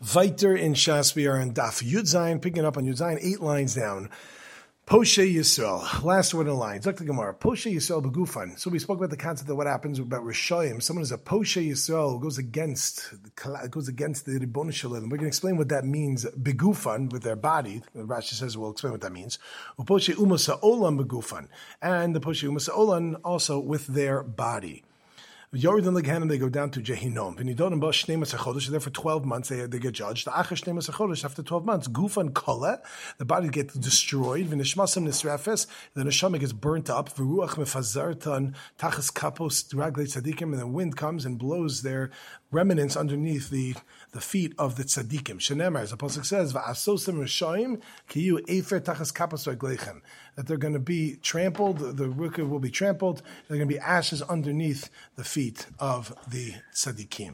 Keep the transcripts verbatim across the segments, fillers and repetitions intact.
Viter in Shas, we are in Daf Yud Zayin, picking up on Yud Zayin, eight lines down. Poshe Yisrael, last word in the line. Look at the Gemara. Poshe Yisrael begufan. So we spoke about the concept of what happens about Rishayim. Someone who's a Poshe Yisrael who goes against goes against the Ribbon Shalom. We're going to explain what that means. Begufan, with their body. Rashi says we'll explain what that means. Poshe Umasa Olam begufan, and the Poshe Umasa Olam also with their body. Yordan Leganim, they go down to Jehinom. V'nidonim ba shnei masar chodesh. There for twelve months, they they get judged. Achar shnei masar chodesh, after twelve months, gufan kola, the body gets destroyed. V'nishmasam nisrefes, the neshama gets burnt up. V'ruach mefazartan tachas kapos raglei tzadikim, and the wind comes and blows their remnants underneath the the feet of the tzadikim. Shenemar, as the pasuk says, va'asosim rishoyim kiyu efer tachas kapos ragleichem, that they're going to be trampled. The wicked will be trampled. They're going to be ashes underneath the feet of the tzaddikim.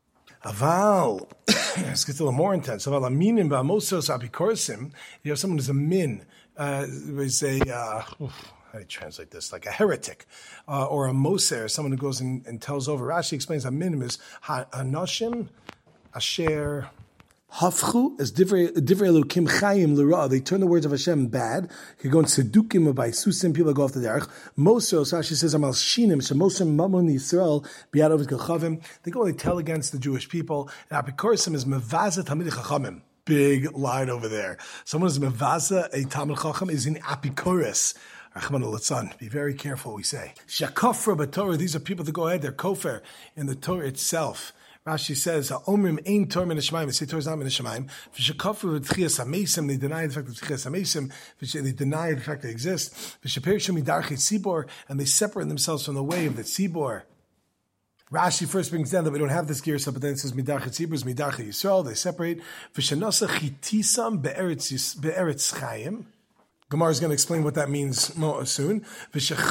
Aval, let's get a little more intense. Aval aminim ba'amosos apikorsim. You have someone who's a min, uh, is a uh, oof, how do you translate this? Like a heretic, uh, or a moser, someone who goes and, and tells over. Rashi explains a minim is hanoshim asher hafchu as divrei elokim chayim l'ra. They turn the words of Hashem bad. You go in sedukim or by susim, people go off the derech. Moser, so Rashi says amal shinim shemosim mamon Yisrael biad over gelchavim. They go and they tell against the Jewish people. And apikorsim is mevazet hamid chachamim. Big line over there. Someone is mevaza a Talmid Chacham is in apikoris. Be very careful, we say. Shakafra b'Torah, these are people that go ahead, they're kofar in the Torah itself. Rashi says, "Omrim ein Torah min Hashemayim." They say Torah is not min Hashemayim. V'shakafra v'tchias hamesim, they deny the fact that tchias hamesim. They deny the fact that it exists. V'shaperishem midarchei tzibor, and they separate themselves from the way of the tzibor. Rashi first brings down that we don't have this gear, but then it says midarchei tzibor is midarchei Yisrael. They separate. V'shanasa chitisam be'eretz be'eretz chayim. Gemara is going to explain what that means more soon. They did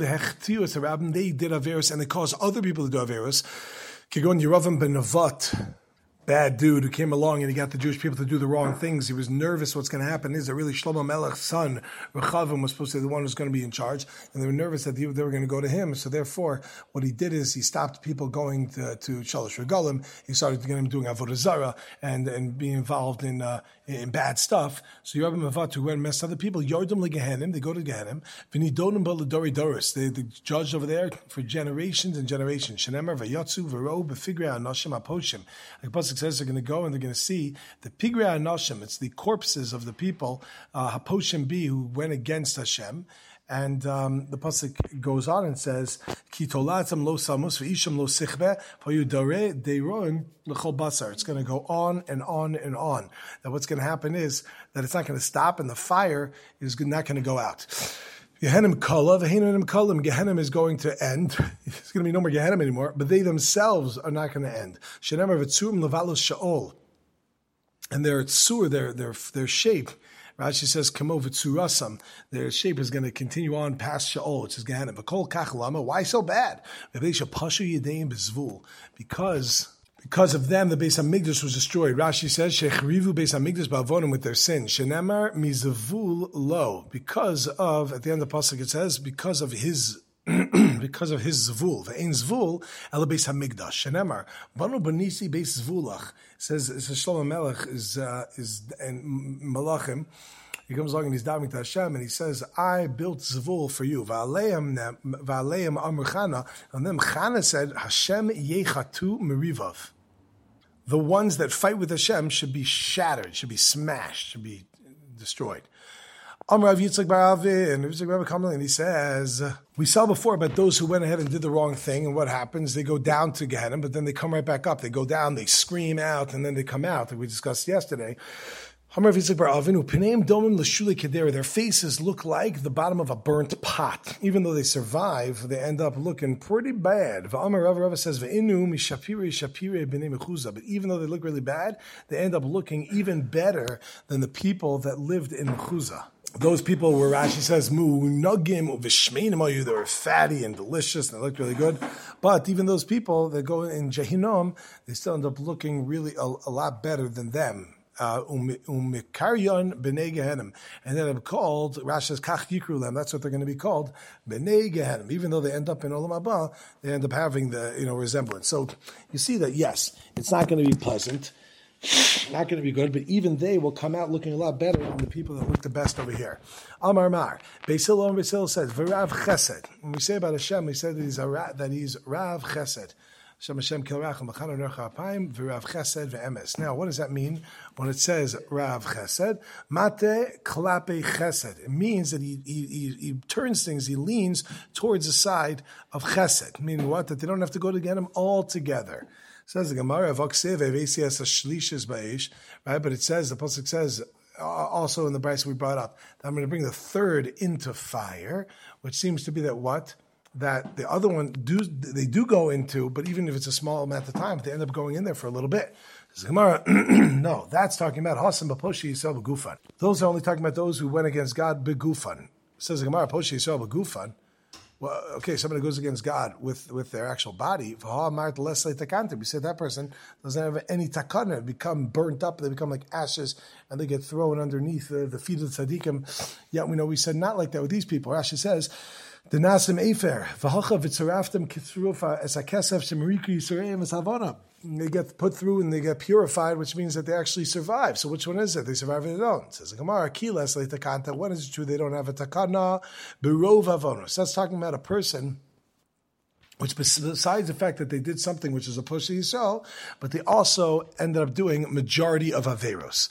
Averos, and they caused other people to do Averos. Kigon Yeravam ben Nevat, bad dude who came along and he got the Jewish people to do the wrong things. He was nervous what's going to happen. Is it really Shlomo Melech's son, Rechavim, was supposed to be the one who's going to be in charge? And they were nervous that they were going to go to him. So therefore, what he did is he stopped people going to, to Shalosh Regalim. He started getting them doing Avodah Zarah and, and being involved in uh, in bad stuff. So Yerabim Mevat, who went and messed other people, Yordam Legehenim, they go to Gehenim. V'nidonim b'ledori doris, they the judged over there for generations and generations. Shenemar v'yatzu v'ro b'figrei anoshim aposhim. Like Pasuk says, they're going to go and they're going to see the pigrei anoshim. It's the corpses of the people uh, haposhim bi who went against Hashem. And um, the pasuk goes on and says, "Ki tolatzam lo salmus v'isham lo sichbe v'yudare deiron l'chol basar." It's going to go on and on and on. That what's going to happen is that it's not going to stop, and the fire is not going to go out. Gehenim kala v'henim kalim. Gehenim is going to end. There's going to be no more Gehenim anymore, but they themselves are not going to end. Shenemar v'tzurim levalos sha'ol, and their tzur, their their their shape. Rashi says, "Kamo v'tzurasam." Their shape is going to continue on past Sheol, which is Gehenna. V'kol kach lama. Why so bad? Because because of them, the Beis Hamikdash was destroyed. Rashi says, "Shechrivu Beis Hamikdash ba'avonim," with their sin. Shenemar mizavul lo. Because of, at the end of the pasuk it says, because of his. because of his zvul, ve'ein zvul el Beis Hamikdash. Shenemar banu benisi beis zvulach. Says Shlomo Melech is uh, is and Malachim. He comes along and he's davening to Hashem and he says, "I built zvul for you." Va'aleim va'aleim amr Chana, and then Chana said, "Hashem yechatu merivav." The ones that fight with Hashem should be shattered, should be smashed, should be destroyed. Amr Rav Yitzchak bar Avi, and Yitzchak Rabbi Kamal, and he says, we saw before about those who went ahead and did the wrong thing, and what happens, they go down to Gehenna, but then they come right back up. They go down, they scream out, and then they come out, like we discussed yesterday. Amr Rav Yitzchak bar Avinu, Pneim domim l'shulei kedera. Their faces look like the bottom of a burnt pot. Even though they survive, they end up looking pretty bad. V'amar Rav Rav says, V'inu mishapirei shapirei b'nei mechuzah. But even though they look really bad, they end up looking even better than the people that lived in Mechuzah. Those people were, Rashi says, mu nugim v'shmeinim, they were fatty and delicious and they looked really good. But even those people that go in Jehinom, they still end up looking really a, a lot better than them. Umikaryon b'nei Gehenim, and then they're called, Rashi says, Kach Yikrulem. That's what they're going to be called, b'nei Gehenim. Even though they end up in Olam Haba, they end up having the you know resemblance. So you see that yes, it's not going to be pleasant. not going to be good, but even they will come out looking a lot better than the people that look the best over here. Amar Mar, Beis Hillel and Beis Hillel says, V'Rav Chesed. When we say about Hashem, we say that he's, a ra- that he's Rav Chesed. Hashem Hashem Kilrachim B'chanu Nercha Apayim V'Rav Chesed V'Emes. Now, what does that mean when it says Rav Chesed? Mate Klape Chesed. It means that he, he, he, he turns things, he leans towards the side of Chesed. Meaning what? That they don't have to go to get him all together. Says the Gemara, right? But it says, the pasuk says, also in the Brisa we brought up, that I'm going to bring the third into fire, which seems to be that what? That the other one, do they do go into, but even if it's a small amount of time, they end up going in there for a little bit. Says the Gemara, no, that's talking about Hasan B'Poshi Yisrael B'Gufan. Those are only talking about those who went against God B'Gufan. Says the Gemara, Poshi Yisrael B'Gufan. Well, okay, somebody goes against God with, with their actual body. We say that person doesn't have any takana, become burnt up, they become like ashes, and they get thrown underneath the, the feet of the tzaddikim. Yet we know we said not like that with these people. Rashi says, the nasim efer v'hacha v'tzaraftem kithrufa es hakesef shemeriki yisureim es havana. They get put through and they get purified, which means that they actually survive. So which one is it? They survive or they don't. It says the Gemara, kiles leitakanta. When is it true they don't have a takana? Berov avonos. So that's talking about a person, which besides the fact that they did something which is a push to Yisrael, but they also ended up doing majority of averos.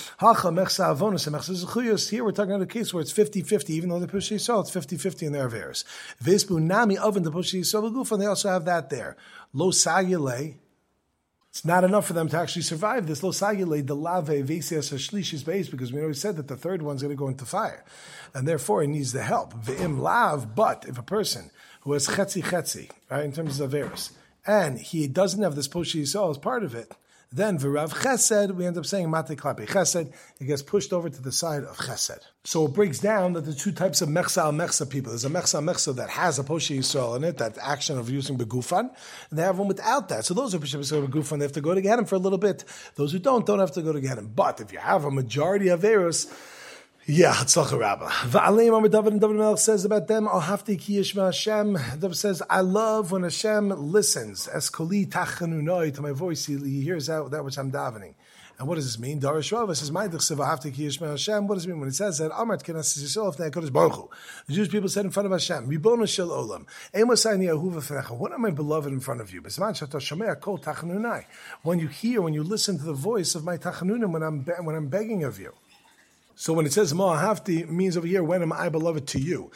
Here we're talking about a case where it's fifty-fifty, even though they push to Yisrael, it's fifty-fifty in their averos. Vespu nami oven the push to Yisrael and they also have that there. Lo sagile. It's not enough for them to actually survive this. Lo sagile de lave vesias hashlishis base, because we already said that the third one's going to go into fire, and therefore he needs the help. Ve'im lav, but if a person who has chetzi chetzi, right, in terms of Averis, and he doesn't have this Poshi Yisrael as part of it, then V'Rav Chesed, we end up saying Mate Klape Chesed, it gets pushed over to the side of Chesed. So it breaks down that the two types of Mechsa al-Mechsa people, there's a Mechsa al-Mechsa that has a Poshi Yisrael in it, that action of using Begufan, and they have one without that. So those who Poshi Yisrael Begufan, they have to go to get him for a little bit. Those who don't, don't have to go to get him. But if you have a majority of Averis, yeah, Hatzlacha Rabbah. Va'aleim Amar David, and David Melech says about them, Al hafti ki yishma Hashem. David says, I love when Hashem listens. Es koli tachanunoi, to my voice, he, he hears out that which I'm davening. And what does this mean? Darish Rava says, "My dechsev hafti ki yishma Hashem." What does it mean when it says that? Amar tkenas yisrael fnei HaKadosh Baruch Hu. The Jewish people said in front of Hashem, "Ribono shel olam, emosayni ahuva fnecha." What am I beloved in front of you? B'zman shata shomea kol tachanunai. When you hear, when you listen to the voice of my tachanunim, when I'm when I'm begging of you. So when it says Ma'ahafti, means over here, when am I beloved to you?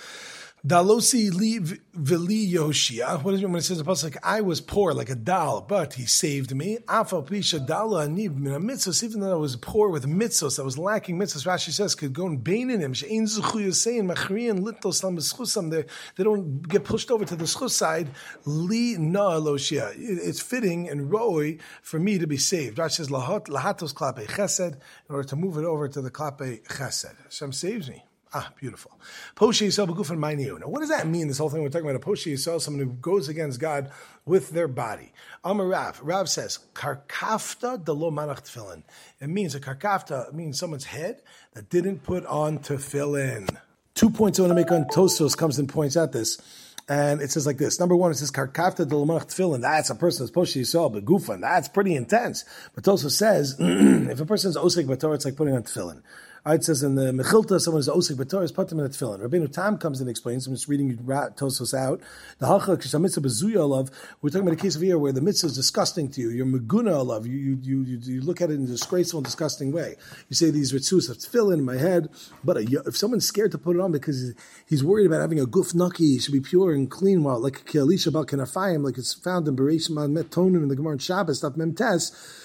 Dalosi li vili Yehoshia. What does it mean when it says like I was poor like a dal, but he saved me? Afal pisha dala ani mina mitzvos. Even though I was poor with mitzvos, I was lacking mitzvos. Rashi says could go and bain in him. She'ein zuchu yasein machriyan litlos lam b'schusam. They they don't get pushed over to the schus side. Li na loshia. It's fitting and roi for me to be saved. Rashi says lahat lahatos klape chesed in order to move it over to the klape chesed. Hashem saves me. Ah, beautiful. Poshi Yisrael b'gufan ma'niu. Now, what does that mean, this whole thing we're talking about? A Poshi Yisrael, someone who goes against God with their body. Amar Rav. Rav says, karkafta de lo manach tefillin. It means, a karkafta means someone's head that didn't put on tefillin. Two points I want to make on Tosfos comes and points out this. And it says like this. Number one, it says, karkafta de lo manach tefillin. That's a person that's Poshi Yisrael b'gufan. That's pretty intense. But Tosfos says, if a person's osek b'torah, it's like putting on tefillin. It says in the Mechilta, someone is osik b'torah, is put them in a tefillin. Rabbeinu Tam comes and explains. I'm just reading Tosfos out. The halcha kisha mitzvah bezuya alav. We're talking about a case of here where the mitzvah is disgusting to you. You're meguna alav. You you you you, you look at it in a disgraceful and disgusting way. You say these ritzus of tefillin in my head, but if someone's scared to put it on because he's worried about having a guf naki, he should be pure and clean, while like kialisha bal kenafayim, like it's found in Bereishim on Metonim in the Gemara in Shabbos, stuff memtes.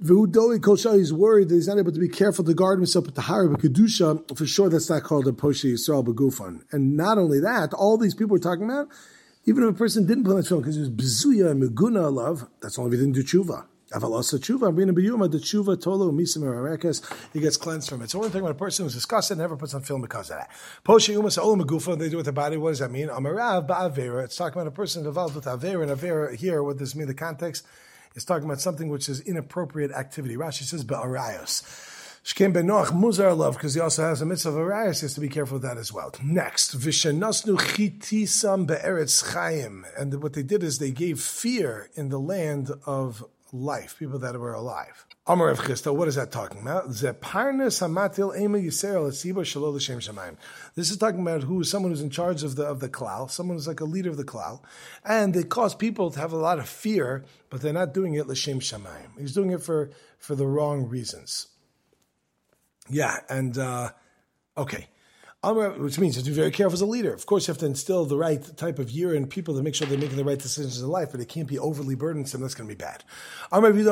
He's worried that he's not able to be careful to guard himself with the Tahara Kedusha. For sure, that's not called a Poshi Yisrael B'gufan. And not only that, all these people we're talking about, even if a person didn't put on tefillin because he was bezuya and meguna alav, that's only if he didn't do tshuva. Avalasa tshuva, Rina B'yuma, the tshuva tolo misim erarekes, he gets cleansed from it. So we're talking about a person who's disgusted and never puts on film because of that. Poshi Umas olam Megufa, they do with their body. What does that mean? Amarav ba'avera. It's talking about a person involved with avera and avera. Here, what does mean? The context. It's talking about something which is inappropriate activity. Rashi says, Ba'arayos. Shkem benoach muzar love, because he also has a mitzvah of arayos. He has to be careful with that as well. Next, Vishenasnu chitisam be'eretz chayim. And what they did is they gave fear in the land of life, people that were alive. Amar Rav Chisda, what is that talking about? This is talking about who is someone who's in charge of the of the klal, someone who's like a leader of the klal, and they cause people to have a lot of fear, but they're not doing it l'shem shamayim. He's doing it for, for the wrong reasons. Yeah, and uh, okay. Which means you have to be very careful as a leader. Of course, you have to instill the right type of year in people to make sure they're making the right decisions in life, but it can't be overly burdensome. That's going to be bad. Anyone who's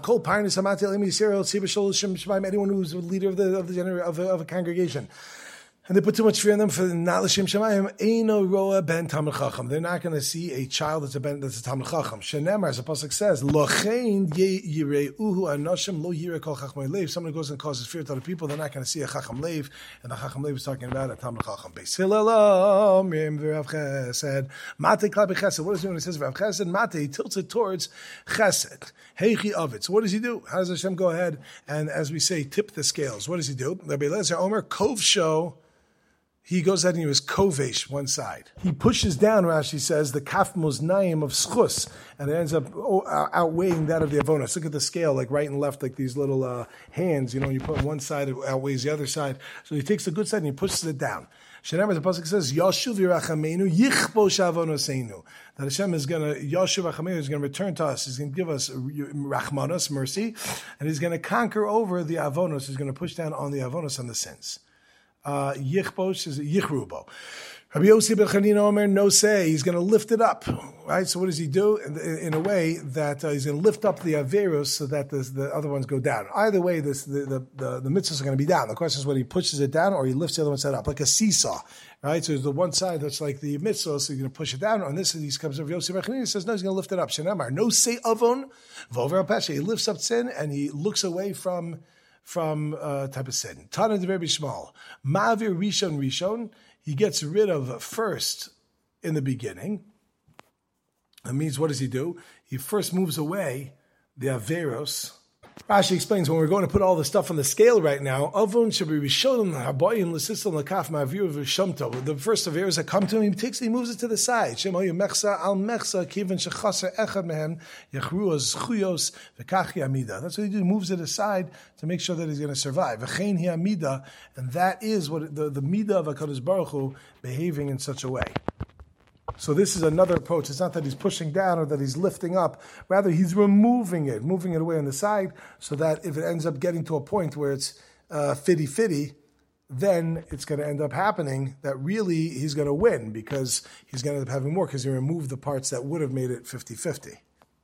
a leader of the of the gener- of, a, of a congregation, and they put too much fear in them for not l'shem shamayim, eino roa ben talmid chacham. They're not going to see a child that's a ben that's a talmid chacham. Shenemar, as the pasuk says, lochein yireuhu anoshim lo yireh kol chachmei leiv. Someone who goes and causes fear to other people, they're not going to see a chacham leiv, and the chacham leiv is talking about a talmid chacham. Beis Hillel Miriam v'Rav Chesed Mate klapi Chesed. What does he do when he says Rav Chesed? Mate, he tilts it towards Chesed. Heichi of it. So what does he do? How does Hashem go ahead and, as we say, tip the scales? What does he do? Rabbi Eliezer Omer Kov Show. He goes ahead and he was kovesh one side. He pushes down, Rashi says, the kaf moznaim of schus, and it ends up outweighing that of the avonos. Look at the scale, like right and left, like these little uh, hands. You know, when you put on one side, it outweighs the other side. So he takes the good side and he pushes it down. Shenemar, the pasuk says, Yashuv yirachamenu yichbo shavonoseinu. That Hashem is going to, Yashuv yirachamenu is going to return to us. He's going to give us rachmanos, mercy, and he's going to conquer over the avonos. He's going to push down on the avonos, on the sins. Uh, Yichbosh is Yichrubo. Rabbi Yossi ben Chanina Omer, no say, he's going to lift it up, right? So what does he do? In, in a way that uh, he's going to lift up the Averos so that the, the other ones go down. Either way, this, the, the, the, the mitzvahs are going to be down. The question is whether he pushes it down or he lifts the other one side up, like a seesaw, right? So there's the one side that's like the mitzvah, so he's going to push it down. On this, he comes over Yossi ben Chanina, he says, no, he's going to lift it up. Shenamar, no say avon, vover al pesha. He lifts up sin and he looks away from from uh, type of sin. Tana de Rebbe Shmuel. Ma'avir Rishon Rishon, he gets rid of first in the beginning. That means, what does he do? He first moves away the Averos. Rashi explains, when we're going to put all the stuff on the scale right now, Avon should be Rishonim, Haboyim, Lesislam, Lakaf, Ma'avir, V'Shamto. The first Averos that come to him, he takes, he moves it to the side. Shem Hoyu Mechsa, Al Mechsa, Kivin Shechaser, Echad Mehem, Yechruas, Chuyos, V'Kachi Amida. That's what he do, he moves it aside to make sure that he's going to survive. V'chein Hi Amida, and that is what the, the Midah of HaKadosh Baruch Hu behaving in such a way. So this is another approach. It's not that he's pushing down or that he's lifting up. Rather, he's removing it, moving it away on the side, so that if it ends up getting to a point where it's uh, fitty-fitty, then it's going to end up happening that really he's going to win because he's going to end up having more because he removed the parts that would have made it fifty-fifty.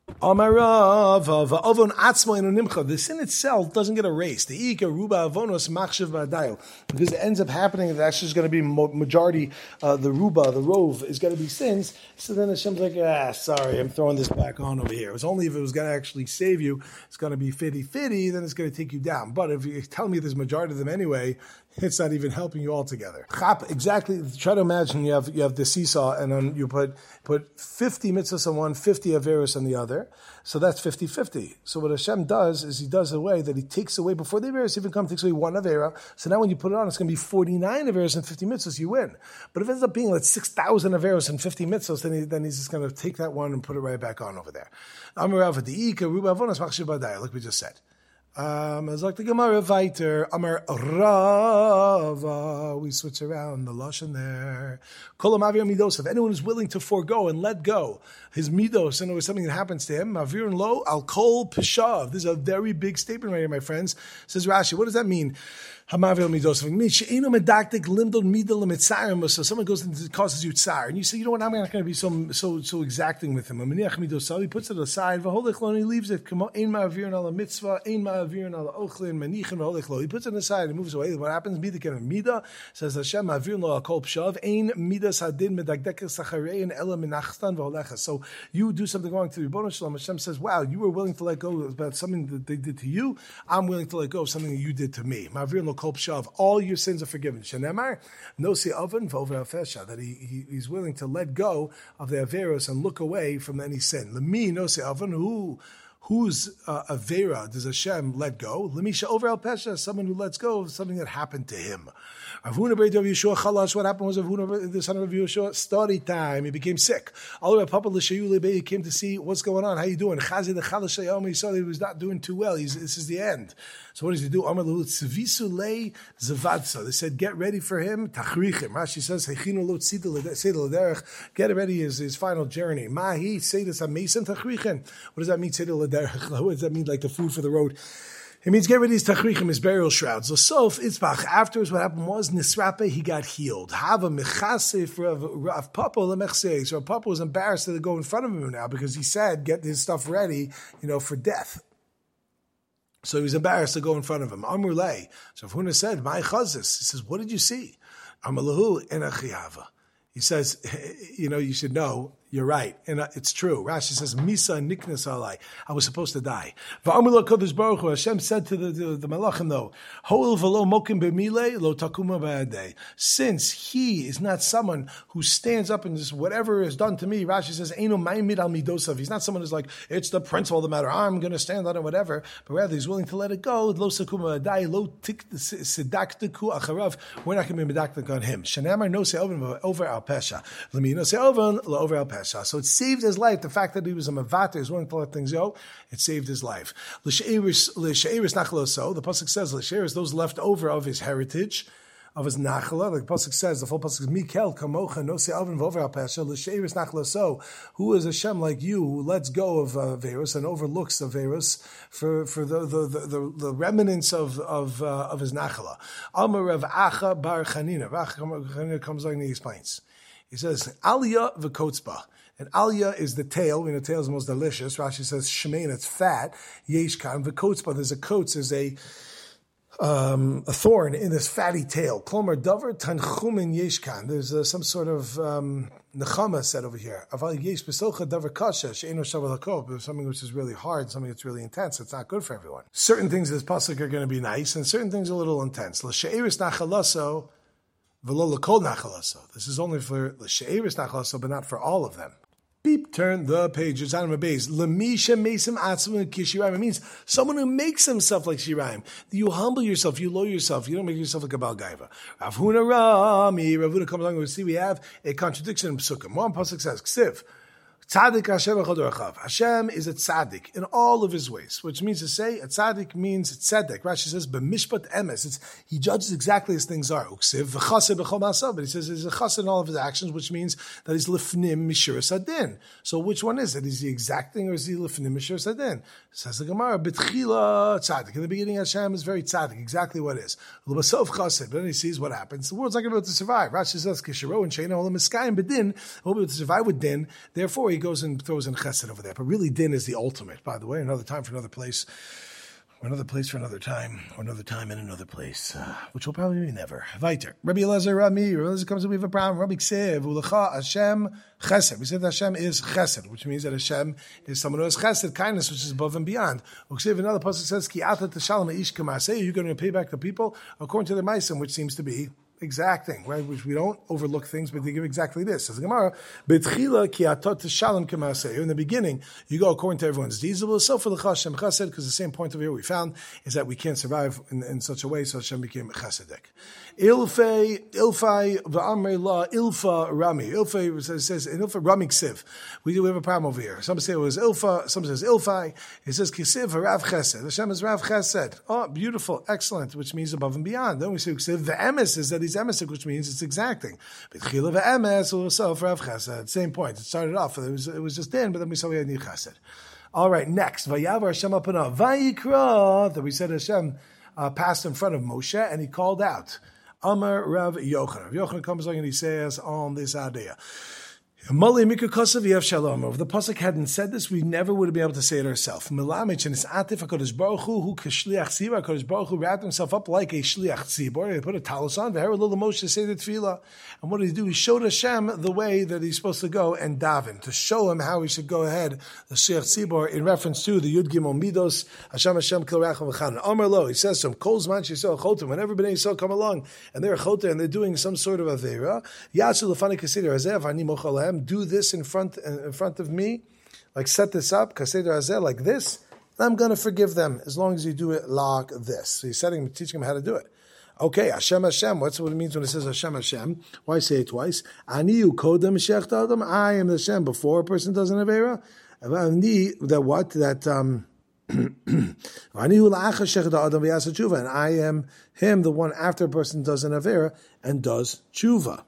The sin itself doesn't get erased. The because it ends up happening that actually is going to be majority, uh, the ruba, the rove, is going to be sins. So then Hashem's like, ah, sorry, I'm throwing this back on over here. It's only if it was going to actually save you, it's going to be fitty-fitty, then it's going to take you down. But if you tell me there's majority of them anyway, it's not even helping you altogether. Chap, exactly. Try to imagine you have you have the seesaw, and then you put put fifty mitzvahs on one, fifty averos on the other. So that's fifty-fifty. So what Hashem does is He does a way that He takes away before the averos even come, takes away one avera. So now when you put it on, it's going to be forty-nine averos and fifty mitzvahs. You win. But if it ends up being like six thousand averos and fifty mitzvahs, then he, then He's just going to take that one and put it right back on over there. Like we just said. Um, as like the Gemara Viter, Amar Rava, we switch around the lashon there. Kolam Avir Midos. If anyone is willing to forego and let go his midos, and it was something that happens to him, Mavir and Lo Al Kol Pishav. This is a very big statement right here, my friends. Says Rashi, what does that mean? Hamavil midos. It means she'enu medaktik limdol midol mitzayim. So someone goes and causes you tsar, and you say, you know what? I'm not going to be so so so exacting with him. Aminiach midos. He puts it aside. V'holech he leaves it. Ein ma'avirin ala mitzvah. Ein ma'avirin ala ochlin. Menichin v'holech. He puts it aside and moves away. What happens? Midah can midah. Says Hashem ma'avirin lo akol pshav. Ein midas hadin medakdek sacharein ela minachstan v'holecha. So you do something wrong to the Rebbeinu Shalom. Hashem says, wow, you were willing to let go about something that they did to you. I'm willing to let go of something that you did to me. Ma'avirin lo kol pshav. All your sins are forgiven. Shenemar, no si oven v'over afesha, that he, he he's willing to let go of the averos and look away from any sin. Lemi no si oven, who whose uh, Avera does Hashem let go? Lemisha over al Pesha, someone who lets go of something that happened to him. Avuna Beit of Yeshua Chalash, what happened was Avuna, the son of Yeshua, story time, he became sick. All the Papa L'Shayu Lebe, he came to see what's going on, how you doing? Chazi the Chalash Shayom, he saw that he was not doing too well, He's, this is the end. So what does he do? Amar Lahu Tzivisu Le Zavadsa. They said, get ready for him, Tachrichem. Rashi says, Hechinu Lo Tzidel L'derech, get ready his, his final journey. Mahi, Seidus HaMesim Tachrichem. What does that mean, Seidel L'derech? What does that mean, like the food for the road? It means get rid of his tachrichim, his burial shrouds. L'sof itzbach. Afterwards, what happened was Nisrape, he got healed. Hava mechasef Rav Papa lemechsei. So Rav Papa was embarrassed to go in front of him now because he said, "Get his stuff ready, you know, for death." So he was embarrassed to go in front of him. Amur lei. So Rav Huna said, "My chazis." He says, "What did you see?" Amar lahu enachiyava. He says, "You know, you should know." You're right, and it's true. Rashi says, "Misa niknas alai." I was supposed to die. Va'amul Kodesh Baruch Hu. Hashem said to the, the, the Malachim though, "Ho'il v'lo mokim b'milei lo takuma ba'adei." Since he is not someone who stands up and just whatever is done to me, Rashi says, "Eino ma'imid al midosav." He's not someone who's like, "It's the principle of the matter. I'm going to stand on it, whatever." But rather, he's willing to let it go. Lo sakuma ba'adei lo tik sedaktiku acharav. We're not going to be medaktik on him. Shenamar no se over al pesha. Lemi no se over lo over al pesha. So it saved his life. The fact that he was a mavater, he was willing to let things go, it saved his life. L'she'eris nachaloso, the pasuk says, l'she'eris, those left over of his heritage, of his nachala. The pasuk says, the full pasuk is, Mikel kamocha no se'alvin v'over al pesha, l'she'eris nachaloso. Who is Hashem like you, who lets go of uh, Verus and overlooks the Verus for, for the, the, the, the, the remnants of, of, uh, of his nachala. Amar Rav Acha bar Chanina. Rav Chanina comes along and he explains. He says, Aliyah v'kotzba. And Aliyah is the tail. We know tail is the most delicious. Rashi says, Shemein, it's fat. Yeshkan v'kotzba. There's a kotes, there's a, um, a thorn in this fatty tail. Klomer davar tanchumin yeshkan. There's uh, some sort of um, nechama said over here. Aval yesh b'socha davar kasha she'eno shaval hakov. Something which is really hard, something that's really intense. It's not good for everyone. Certain things in this pasuk are going to be nice, and certain things are a little intense. L'she'eris nachalaso. This is only for the she'eris nachalaso, but not for all of them. Beep, turn the page. It's on my base. Lemisha mesim atzvim kishiraim. It means someone who makes himself like shiraim. You humble yourself, you lower yourself. You don't make yourself like a Baal Gaiva. Rav Huna Rami. Rav Huna comes along and we see we have a contradiction in Psukim. One pasuk says, Ksiv. Tzaddik Hashem echad. Hashem is a tzaddik in all of his ways, which means to say a tzaddik means tzedek. Rashi says b'mishpat emes. It's he judges exactly as things are. Uksiv v'chased b'chol ma'asav. But he says he's a chased in all of his actions, which means that he's lifnim mishuras adin. So which one is it? Is he exacting or is he lifnim mishuras adin? Says the Gemara b'tchila tzaddik. In the beginning, Hashem is very tzaddik. Exactly what is. L'basof chased. But then he sees what happens. The world's not going to be able to survive. Rashi says kishiro and sheina olam miskayim b'din. Won't be able to survive with din. Therefore, he goes and throws in chesed over there. But really, din is the ultimate, by the way. Another time for another place, or another place for another time, or another time in another place, uh, which will probably be never. Weiter. Rabbi Elazar Rami, Rabbi Elazar comes and we have a problem. Rabbi Ksev, Ulecha Hashem chesed. We said that Hashem is chesed, which means that Hashem is someone who has chesed, kindness, which is above and beyond. Uksev, another pasuk says, Ki ata t'shalom ish k'maaseh. You're going to pay back the people according to their ma'asim, which seems to be exacting, right? Which we don't overlook things, but they give exactly this. Says the Gemara, "Betchila ki atot shalom k'maaseh." In the beginning, you go according to everyone's deeds. So for the Hashem chesed, because the same point of view we found is that we can't survive in, in such a way. So Hashem became chesedic. Ilfei, ilfai v'amrei la ilfa rami. Ilfei says ilfa rami ksiv. We do we have a problem over here. Some say it was ilfa. Some says ilfai. It says kisiv rav chesed. Hashem is rav chesed. Oh, beautiful, excellent, which means above and beyond. Then we say ksiv. The emes is that he's emesic, which means it's exacting. B'tchila ve'emes u'self rav chesed. Same point. It started off. It was it was just in, but then we saw we had need chesed. All right, next vayavar Hashem apanav vayikra. That we said Hashem uh, passed in front of Moshe and he called out. Amar Rav Yochanan. Rav Yochanan comes along and he says on this idea. If the pasuk hadn't said this, we never would have been able to say it ourselves. Milamich and his atif HaKadosh Baruch Hu, who k'shliach tzibor, HaKadosh Baruch Hu wrapped himself up like a shliach tzibor. He put a talus on. V'her little Moshe say the tefillah. And what did he do? He showed Hashem the way that he's supposed to go and daven, to show him how he should go ahead, the shliach tzibor, in reference to the Yud Gimel Midos, Hashem Hashem Kil Racham V'chan. Amar Lo, he says to him, Kol Zman Yisrael Chotem, when everybody Yisrael come along, and they're Chotem, and they're doing some sort of Aveira, Yatsu L'fani Kesider Hazeh, V'ani Mochalahem, do this in front in front of me, like set this up, kaseder hazeh, like this, I'm going to forgive them as long as you do it like this. So he's setting, teaching them how to do it. Okay, Hashem Hashem. What's what it means when it says Hashem Hashem? Why say it twice? Ani ukodem shechta adam. I am the Hashem before a person does an avera. That what? That um. And I am him, the one after a person does an avera and does tshuva.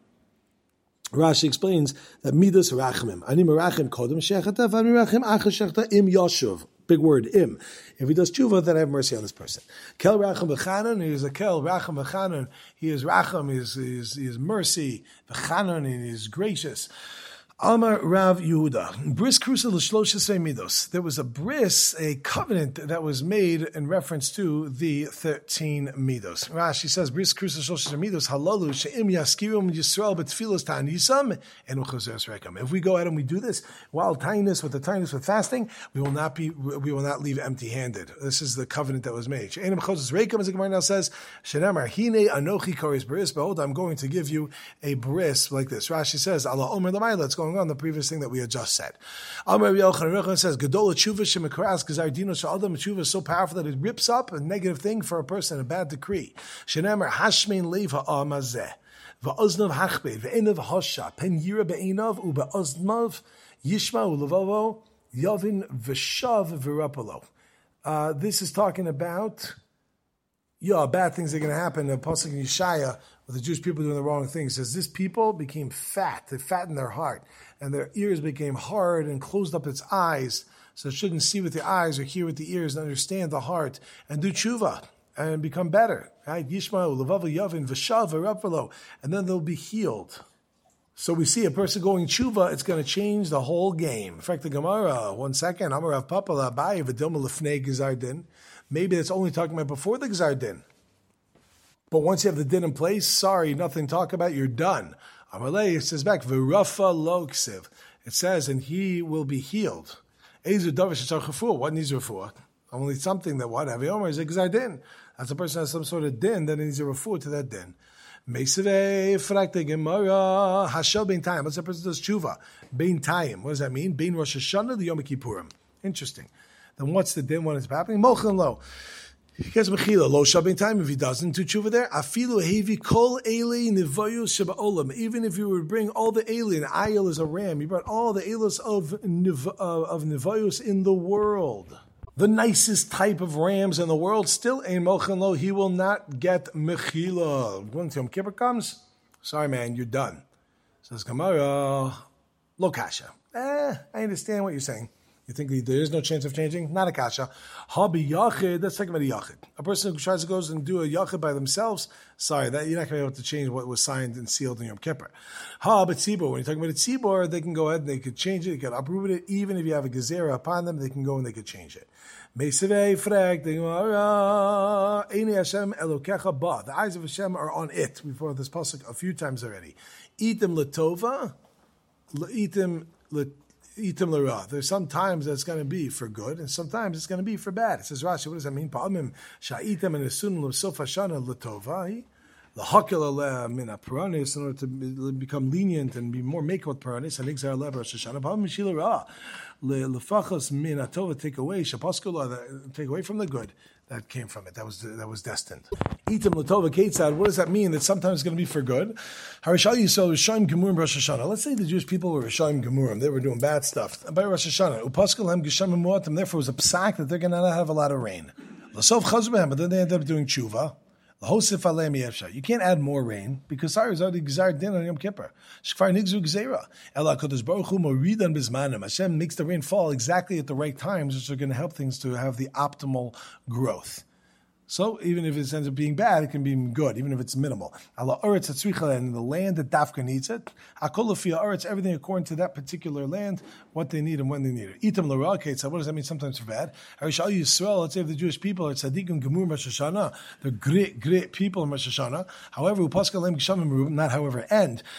Rashi explains that midas rachmim. Ani merachim kodem shechta, v'ani merachim achas shechta im yashuv. Big word, im. If he does tshuva, then I have mercy on this person. Kel racham v'chanan, he is a kel racham v'chanan. He is racham, he is, he is, he is mercy, v'chanan, and he is gracious. Amar Rav Yehuda, bris krusa l'shloshes midos. There was a bris, a covenant that was made in reference to the thirteen midos. Rashi says, bris krusa l'shloshes midos halalu she'im yaskirum Yisrael b'tfilos tan yisam and u'chazers rekam. If we go ahead and we do this while tinus with the tinus with fasting, we will not be, we will not leave empty-handed. This is the covenant that was made. She'enim chazers rekam, as the Gemara now says, she'nemar hine anochi koris bris. Behold, I'm going to give you a bris like this. Rashi says, Allah omer l'mayla. Let's go on the previous thing that we had just said. Amar Yochanan says, "Gadol tshuva shemikaras gazardino she'adam tshuva is so powerful that it rips up a negative thing for a person, a bad decree." Shenemer hashmein lev ha'amazeh va'oznav hachbe ve'enav hasha pen yira be'enav ube'oznav yishma ulevavo yavin v'shav v'rapalo. Uh, this is talking about yeah, bad things are going to happen. The pasuk in Yeshaya, with the Jewish people doing the wrong thing, says this people became fat. They fattened their heart, and their ears became hard and closed up its eyes, so it shouldn't see with the eyes or hear with the ears and understand the heart and do tshuva and become better. Right? Yishmael, Levav Yavin, V'shav, V'rapalo, and then they'll be healed. So we see a person going tshuva, it's going to change the whole game. In fact, the Gemara, one second, Amarav Papa Labai V'dilma Lefnei Gizar Din. Maybe that's only talking about before the Gizar Din. But once you have the din in place, sorry, nothing to talk about, you're done. Amalei, it says back, V'rafa lo ksiv. It says, and he will be healed. Ezu davish etzar chafur. What needs refuah? Only something that what? Havi Omer is a Gizar Din. That's a person has some sort of din, then it needs a refuah to that din. Meisevei frakte gemara hashel bein tayim. What's the person does tshuva? Bein tayim. What does that mean? Bein Rosh Hashanah the Yom Kippurim. Interesting. Then what's the din when it's happening? Mochan lo. He gets mechila lo shabin time if he doesn't do tshuva there. Afilu hevi kol eli nivayu sheba olam. Even if you would bring all the alien, ayel is a ram. You brought all the elos of niv, uh, of nivayus in the world, the nicest type of rams in the world. Still ein mochan lo. He will not get mechila. When Yom Kippur comes, sorry man, you're done. Says Gemara lo kasha. Eh, I understand what you're saying. You think there is no chance of changing? Not a kasha. Habi yachid, let's talk about a yachid. A person who tries to go and do a yachid by themselves, sorry, that you're not going to be able to change what was signed and sealed in Yom Kippur. Ha, but tzibor, when you're talking about a tzibor, they can go ahead and they could change it, they could uproot it, even if you have a gezerah upon them, they can go and they could change it. Meisevei frag, Eini Hashem elokecha ba. The eyes of Hashem are on it. We've heard this pasuk a few times already. Eatim letova, eatim letova. Itim l'ra. There's sometimes that's going to be for good, and sometimes it's going to be for bad. It says Rashi, what does that mean? Pa'amim sha'itim and esun l'sof hashana l'tova, l'hakel aleh min ha'paranis, in order to become lenient and be more make with paranis, and exar lev Rosh Hashanah. Pa'amim shila ra, l'fachas min ha'tova, take away, shapaskula, take away from the good that came from it, that was that was destined. Itim l'tova ketzad, what does that mean? That sometimes it's going to be for good? Harishal Yisrael Rishayim Gemurim Rosh Hashanah. Let's say the Jewish people were Rishayim Gemurim, they were doing bad stuff. By Rosh Hashanah, Upaskal Hem Geshamim Muatim, therefore it was a psak that they're going to not have a lot of rain. L'sof Chazbehem, but then they ended up doing tshuva. L'hosif Alem Yevsha. You can't add more rain because sorry, it's already Gizar Din on Yom Kippur. Shkfar Nigzu Gzeira. Ela Kodesh Baruch Hu Moridan Bizmanim. Hashem makes the rain fall exactly at the right times, which are going to help things to have the optimal growth. So even if it ends up being bad, it can be good, even if it's minimal. Allah Uretz Atzricha, and the land that Dafka needs it. Hakolafia Uretz, everything according to that particular land, what they need and when they need it. Itam L'ra Ketzad, what does that mean? Sometimes for bad. Harishal Yisrael, let's say if the Jewish people are Tzadikim Gemur Rosh Hashanah, they're great, great people in Rosh Hashanah. However, Upaskal Lem Gshamim, not however, and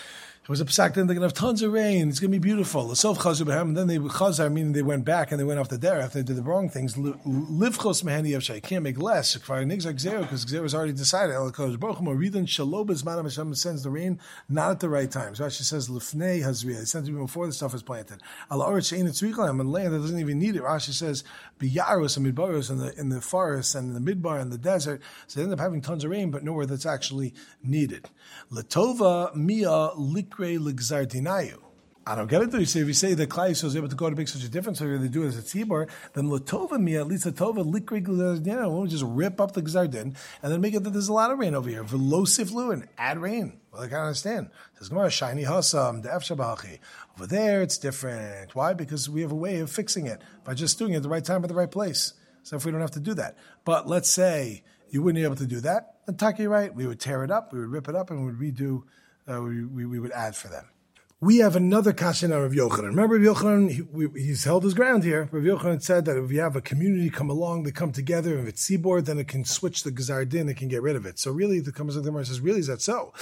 It was a psak, then they're going to have tons of rain. It's going to be beautiful. The sof chazu b'hem, and then they chazar, meaning they went back and they went off the derech. They did the wrong things. Livchos mehani yavshay. Can't make less. Because Gzera is already decided. El kodesh baruch hu moridan shalo b'zmanam. Hashem sends the rain not at the right times. Rashi says lifnei hazriya. He sends it before the stuff is planted. Al aretz she'ein etzrichalam, and land that doesn't even need it. Rashi says b'yaros and midbaros in the in the forests and in the midbar and the desert. So they end up having tons of rain, but nowhere that's actually needed. Latova mia likre ligzardinayu. I don't get it though. You say if you say that Klai Yisrael is able to go to make such a difference, so they do it as a tzibor, then latova mia, at least latova likre ligzardinayu. Won't we just rip up the gzardin and then make it that there's a lot of rain over here? Velosiflu and add rain. Well, I can't understand. Says Gemara, shiny hasam, de'ef shabachi. Over there, it's different. Why? Because we have a way of fixing it by just doing it at the right time at the right place. So if we don't have to do that. But let's say you wouldn't be able to do that, then Taki, right? We would tear it up, we would rip it up, and we would redo, uh, we, we, we would add for them. We have another kasha now of Yochanan. Remember, Rav Yochanan, he, we, he's held his ground here. Rav Yochanan said that if you have a community come along, they come together, if it's seaboard, then it can switch the Gzar Din, it can get rid of it. So really, the comes of the Gemara says, really, is that so?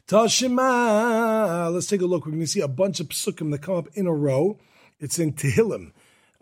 Tashima, let's take a look. We're going to see a bunch of psukim that come up in a row. It's in Tehillim,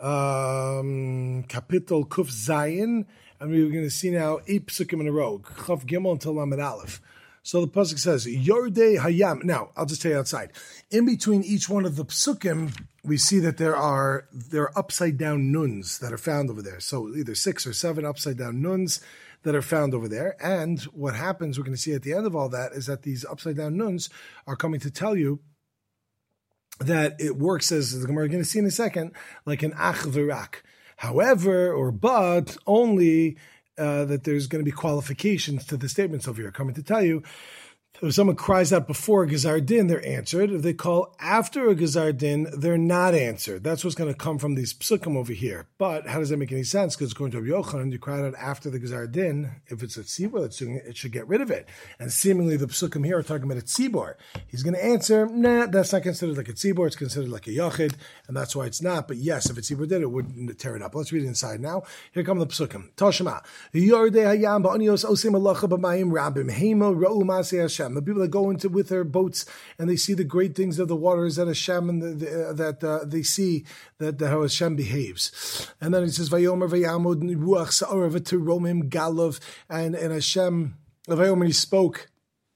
um, Kapitel Kuf Zayin, and we're going to see now eight psukim in a row, Chav Gimel until Lamed Aleph. So the pasuk says, Yordei Hayam. Now, I'll just tell you outside. In between each one of the psukim, we see that there are there are upside down nuns that are found over there. So either six or seven upside down nuns that are found over there. And what happens, we're going to see at the end of all that, is that these upside down nuns are coming to tell you that it works, as the Gemara is going to see in a second, like an ach v'rak. However, or but, only uh, that there's going to be qualifications to the statements over here. Coming to tell you, if someone cries out before a Gzar Din, they're answered. If they call after a Gzar Din, they're not answered. That's what's going to come from these psukim over here. But how does that make any sense? Because according to Rabbi Yochanan, you cry out after the Gzar Din, if it's a tzibor that's doing it, it should get rid of it. And seemingly the psukim here are talking about a tzibor. He's going to answer, nah, that's not considered like a tzibor. It's considered like a yachid, and that's why it's not. But yes, if a tzibor did, it wouldn't tear it up. Let's read it inside now. Here come the psukim. Toshma. Yordei hayam ba'onios osim alacha b'mayim rabim hema ra'u ma'aseh Hashem. The people that go into with their boats and they see the great things of the waters that Hashem and the, the, uh, that uh, they see that, that how Hashem behaves. And then he says, "Vayomer vayamod ruach sa'arav v'tiromim galov," and and Hashem, Vayomer, he spoke.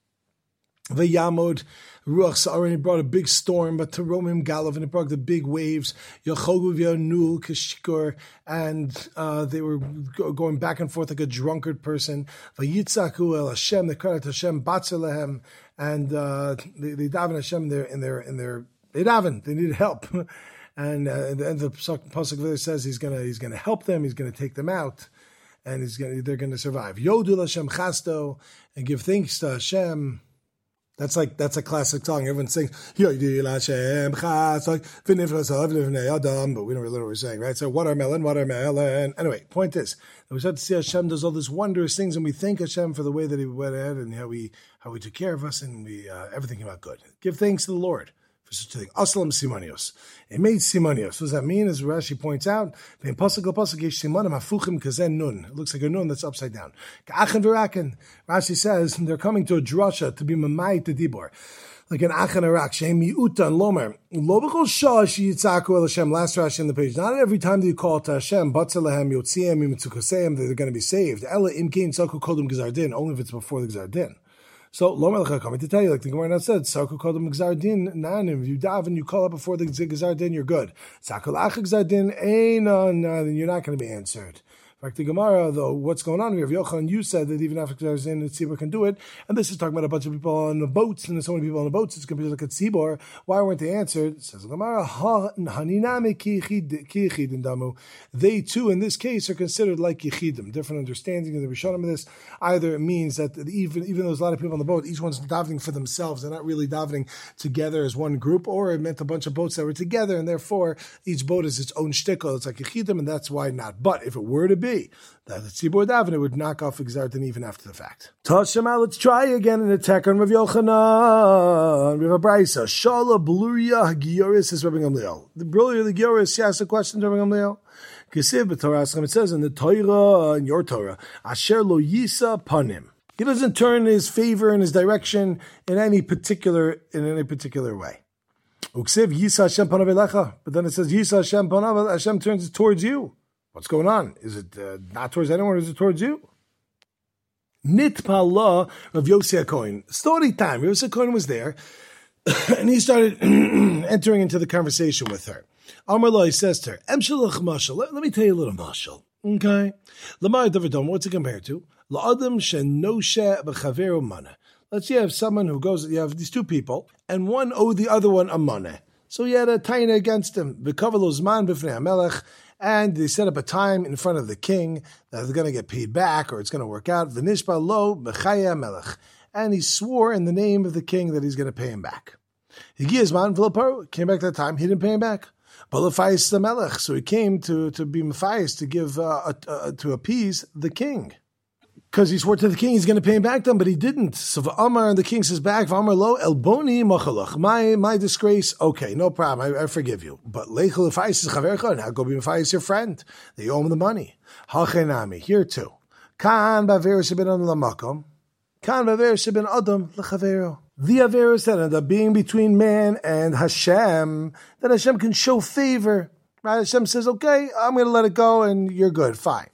Vayamod ruach sa'arav, and he brought a big storm, but tiromim galov, and it brought the big waves. Yachogu v'yanul kashikor, and uh, they were go- going back and forth like a drunkard person. Vayitzaku el Hashem, they cried out to Hashem, batzelehem, and uh, they, they daven Hashem in their in their in their they daven, they needed help. And uh, at the end of the pasuk there says he's gonna he's gonna help them, he's gonna take them out, and he's gonna they're gonna survive. Yodul Hashem chasto, and give thanks to Hashem. That's like that's a classic song. Everyone sings Yodul Hashem chasto, but we don't really know what we're saying, right? So watermelon, watermelon. Anyway, point is that we start to see Hashem does all these wondrous things, and we thank Hashem for the way that He went ahead and how He how He took care of us, and we uh, everything came out good. Give thanks to the Lord for such a thing. Aslam simonios. It made simonios. What does that mean? As Rashi points out, it looks like a nun that's upside down. Rashi says they're coming to a drasha to be mamai to dibor. Like an achan arak, shem mi'utan lomer. Lo b'chol shah sheyitzaku el Hashem. Last Rashi in the page. Not every time that you call to Hashem, batzelehem, yotzihem, yimitzukosehem, that they're going to be saved. Ela imkein tzaku kodum gzar din, only if it's before the gzar din. So, lo melech coming to tell you, like the Gemara now said, Sarku kodem gzar din nanim. If you daven, you call up before the gzar din, you're good. Sakul ach gzar din einon, then you're not going to be answered. In fact, the Gemara, though, what's going on here? Yochanan, you said that even after gzar din, the tzibor can do it, and this is talking about a bunch of people on the boats, and there's so many people on the boats, it's going to be like a tzibor. Why weren't they answered? It says the Gemara, haninami ki yichidim damu. They too, in this case, are considered like yichidim. Different understanding of the Rishonim of this. Either it means that even even though there's a lot of people on the boat, each one's davening for themselves. They're not really davening together as one group, or it meant a bunch of boats that were together, and therefore each boat is its own shtickle. It's like yichidim, and that's why not. But if it were to be that the tzibor daven, it would knock off gzar din even after the fact. Tashema, let's try again an attack on Rav Yochanan. We have a brisa. Shala bluria gioris is Rabbi Gamliel. The bluria the gioris, she asked a question to Rabbi Gamliel. It says in the Torah, in your Torah, Asher lo yisa panim. He doesn't turn his favor and his direction in any particular in any particular way. Uksiv Yisa Hashem panav elecha, but then it says Yisa Hashem panav, Hashem turns it towards you. What's going on? Is it uh, not towards anyone, or is it towards you? Nitpala of Yossi HaKohen. Story time. Yossi HaKohen was there, and he started entering into the conversation with her. Amar lo, he says to her, Emshalach mashal. Let, let me tell you a little mashal. Okay. Lamar Davidom, what's it compared to? La'adam shenoshe b'chaveru mana. Let's say you have someone who goes, you have these two people, and one owed the other one a money. So he had a taina against him. V'kavalo zman b'fnei HaMelech, and they set up a time in front of the king that they're going to get paid back, or it's going to work out. V'nishba lo b'chaya HaMelech. And he swore in the name of the king that he's going to pay him back. He man came back that time, he didn't pay him back. But Lefais the Melech, so he came to, to be Mephais, to give, uh, uh, to appease the king. Because he swore to the king he's going to pay him back then, but he didn't. So Amar, and the king says back, Amar lo elboni machalach. My my disgrace, okay, no problem, I, I forgive you. But leichel Lefais is chavercha, now go be Mephais your friend. They owe him the money. Hachenami, here too. Kan baver shebin on lamakom. Kan baver shebin adam lechavero. The Averos that end up being between man and Hashem, that Hashem can show favor. Right? Hashem says, okay, I'm going to let it go and you're good, fine.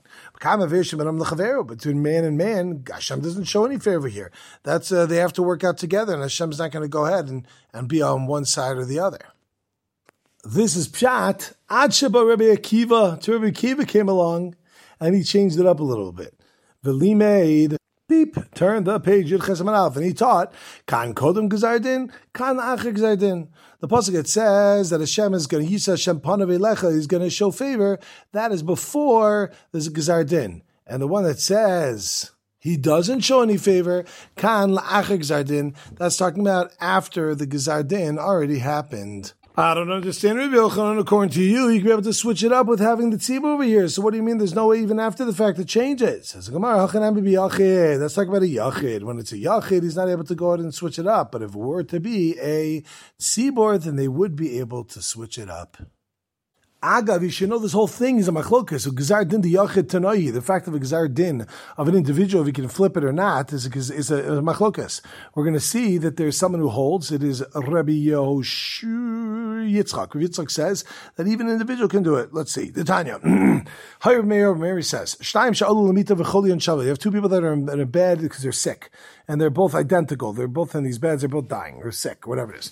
Between man and man, Hashem doesn't show any favor here. That's uh, they have to work out together, and Hashem's not going to go ahead and, and be on one side or the other. This is Pshat. Ad Sheba Rabbi Akiva, to Rabbi Akiva came along, and he changed it up a little bit. V'li made... Beep, turn the page, Yud Ches Amud Aleph, and he taught, Kan Kodem Gezar Din, Kan Acher Gezar Din. The pasuk it says that Hashem is going to, Yisa Hashem Panav Elecha, he's going to show favor. That is before there's a Gezar Din. And the one that says he doesn't show any favor, Kan Acher Gezar Din, that's talking about after the Gezar Din already happened. I don't understand, Rabbi Yochanan. According to you, you could be able to switch it up with having the tzibur over here. So what do you mean there's no way even after the fact to change it? Says the Gemara, that's talking about a yachid. When it's a yachid, he's not able to go ahead and switch it up. But if it were to be a tzibur, then they would be able to switch it up. Agav, you should know this whole thing is a machlokas. So Gezar Din the Yachid Tanoi, the fact of a Gezar Din of an individual, if he can flip it or not, is a, is a, is a machlokas. We're going to see that there's someone who holds, it is Rabbi Yoshu Yitzchak. Rabbi Yitzchak says that even an individual can do it. Let's see. The Tanya. Hayr Meir Mary says, Shtaim Sha'olu Lamita V'choli and Shavah. You have two people that are in, in a bed because they're sick. And they're both identical. They're both in these beds. They're both dying or sick, whatever it is.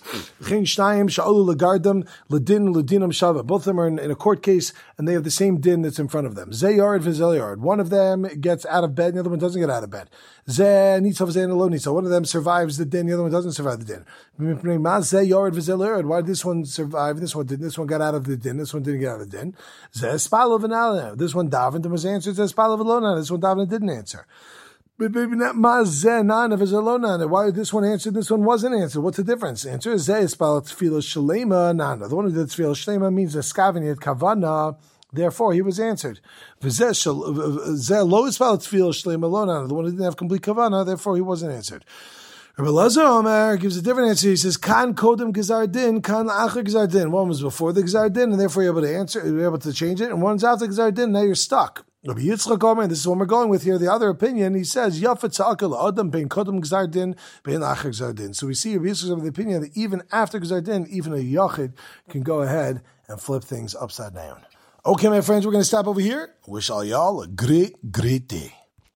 Both of them are in, in a court case, and they have the same din that's in front of them. Zayard v'zelyard. One of them gets out of bed, and the other one doesn't get out of bed. Zeh nitzav zeh lo nitzav. One of them survives the din, the other one doesn't survive the din. Zayard v'zelyard. Why did this one survive? This one didn't. This one got out of the din. This one didn't get out of the din. Zeh spalo v'naleh. This one davened and was answered. Zeh spalo v'lonah. This one davened and didn't answer. But maybe not mazen if it's alone. Why this one answered, this one wasn't answered? What's the difference? Answer is zeh spal tefillah shalema nana. The one who did tefillah shalema means a skavin yet kavana. Therefore, he was answered. Zeh lo spal tefillah shalema lo nana. The one who didn't have complete kavana. Therefore, he wasn't answered. Rabbi Lazar Omer gives a different answer. He says, Kan kodem gezar din, kan acher gezar din. One was before the gezar din, and therefore you're able to answer, you're able to change it. And one's after the gezar din, now you're stuck. Rabbi Yitzchak Omer, and this is what we're going with here. The other opinion, he says, Yafet tza'akal adam ben kodem gezar din, ben acher gezar din. So we see Rabbi Yitzchak of the opinion that even after gezar din, even a yachid can go ahead and flip things upside down. Okay, my friends, we're going to stop over here. Wish all y'all a great, great day.